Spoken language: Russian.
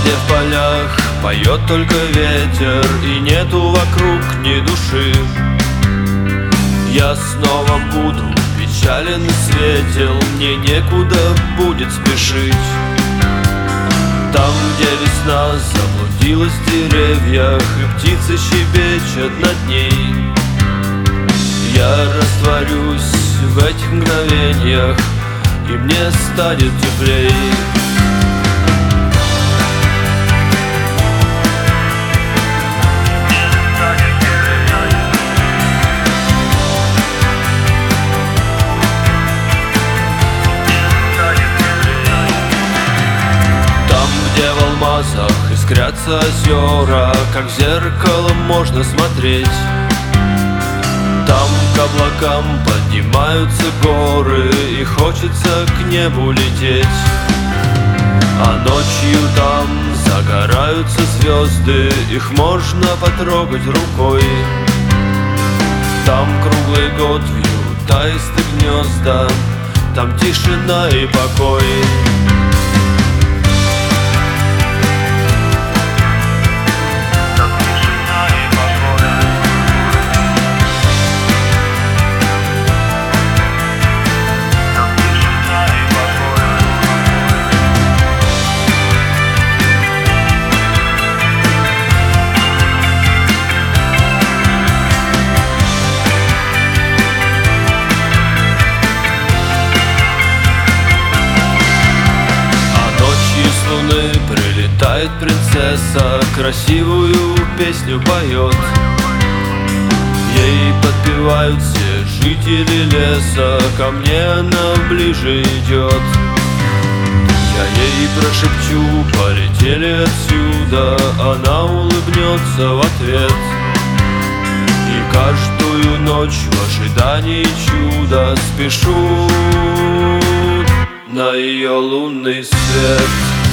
где в полях поет только ветер, и нету вокруг ни души, я снова буду печален и светел, мне некуда будет спешить. Там, где весна заблудилась в деревьях, и птицы щебечут над ней, я растворюсь в этих мгновениях, и мне станет теплей. Где в алмазах искрятся озера, как в зеркало можно смотреть. Там к облакам поднимаются горы, и хочется к небу лететь. А ночью там загораются звезды, их можно потрогать рукой. Там круглый год вьют аисты гнезда, там тишина и покой. Прилетает принцесса, красивую песню поет, ей подпевают все жители леса, ко мне она ближе идет. Я ей прошепчу: полетели отсюда, она улыбнется в ответ. И каждую ночь в ожидании чуда спешу на ее лунный свет.